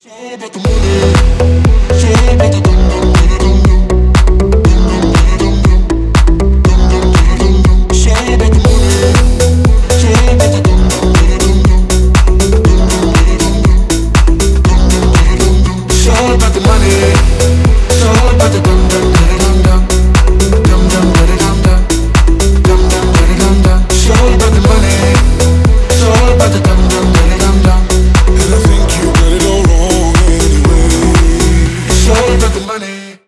All about the money. It's all about the dum dum dum dum dum dum dum dum dum. It's all about the money. It's all about the dum dum dum dum dum dum. It's all about the money. It's all about the dum dum.